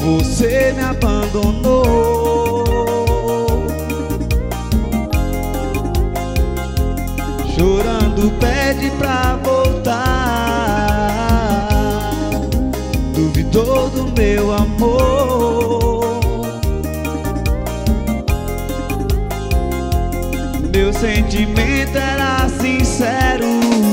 você me abandonou. Chorando pede pra voltar, duvidou do meu amor. Meu sentimento era sincero,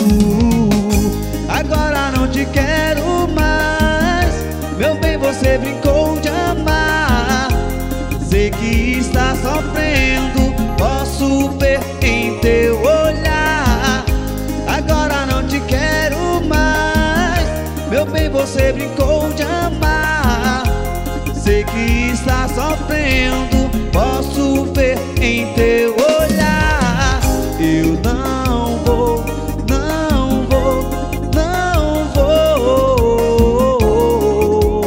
agora não te quero mais. Meu bem, você brincou de amar. Sei que está sofrendo, posso ver em teu olhar. Agora não te quero mais. Meu bem, você brincou de amar. Sei que está sofrendo, posso ver em teu olhar. Eu não vou, não vou, não vou,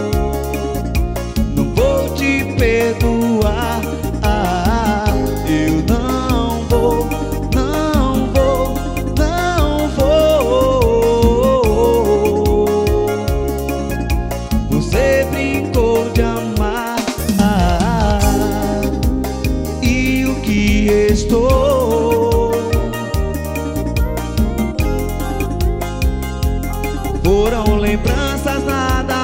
não vou te perdoar. Eu não vou, não vou, não vou. Você brincou de amar, e o que restou foram lembranças, nada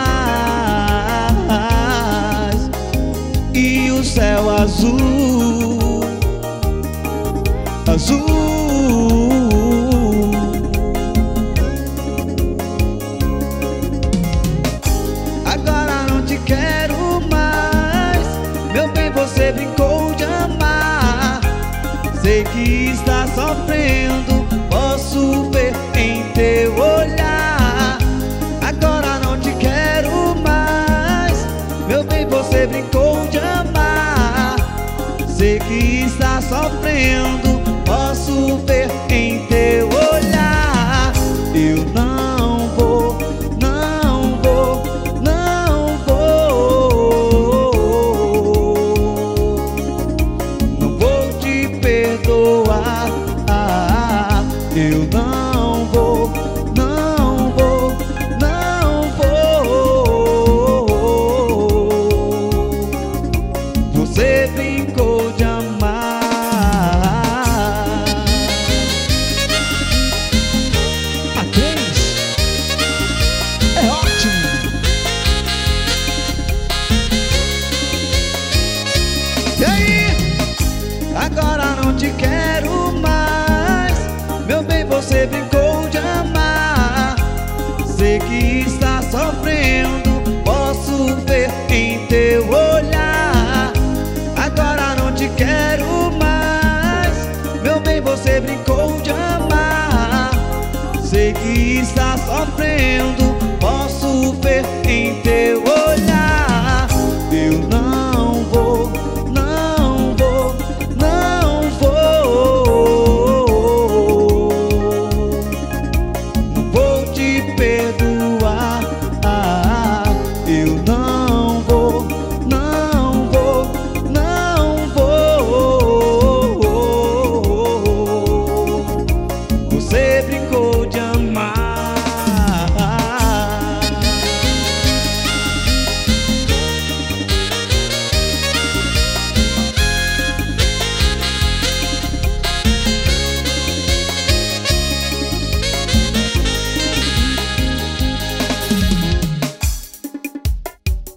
mais. E o céu azul, azul. Agora não te quero mais. Meu bem, você brincou de amar. Sei que está sofrendo, posso ver em teu olhar. Agora não te quero mais. Meu bem, você brincou de amar. Sei que está sofrendo, posso ver